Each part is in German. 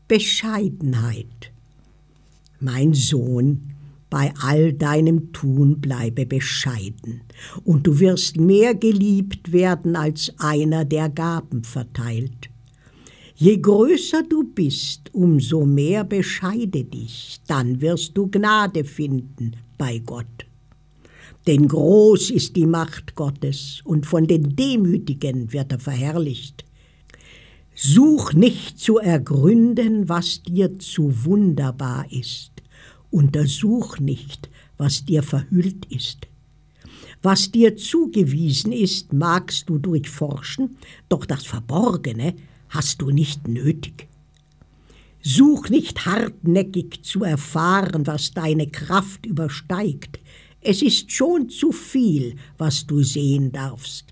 Bescheidenheit. Mein Sohn, bei all deinem Tun bleibe bescheiden, und du wirst mehr geliebt werden als einer, der Gaben verteilt. Je größer du bist, umso mehr bescheide dich, dann wirst du Gnade finden bei Gott. Denn groß ist die Macht Gottes, und von den Demütigen wird er verherrlicht. Such nicht zu ergründen, was dir zu wunderbar ist. Untersuch nicht, was dir verhüllt ist. Was dir zugewiesen ist, magst du durchforschen, doch das Verborgene hast du nicht nötig. Such nicht hartnäckig zu erfahren, was deine Kraft übersteigt. Es ist schon zu viel, was du sehen darfst.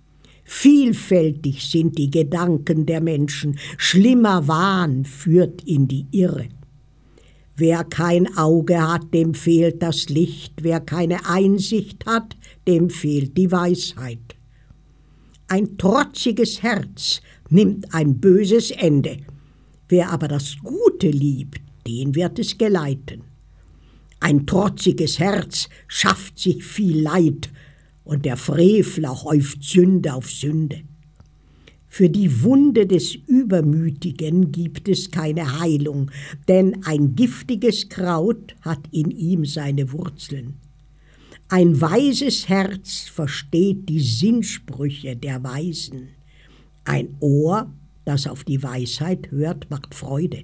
Vielfältig sind die Gedanken der Menschen, schlimmer Wahn führt in die Irre. Wer kein Auge hat, dem fehlt das Licht, wer keine Einsicht hat, dem fehlt die Weisheit. Ein trotziges Herz nimmt ein böses Ende, wer aber das Gute liebt, den wird es geleiten. Ein trotziges Herz schafft sich viel Leid, und der Frevler häuft Sünde auf Sünde. Für die Wunde des Übermütigen gibt es keine Heilung, denn ein giftiges Kraut hat in ihm seine Wurzeln. Ein weises Herz versteht die Sinnsprüche der Weisen. Ein Ohr, das auf die Weisheit hört, macht Freude.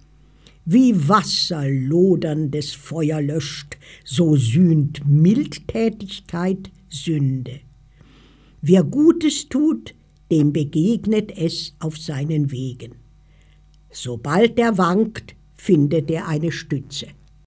Wie Wasser loderndes Feuer löscht, so sühnt Mildtätigkeit Sünde. Wer Gutes tut, dem begegnet es auf seinen Wegen. Sobald er wankt, findet er eine Stütze.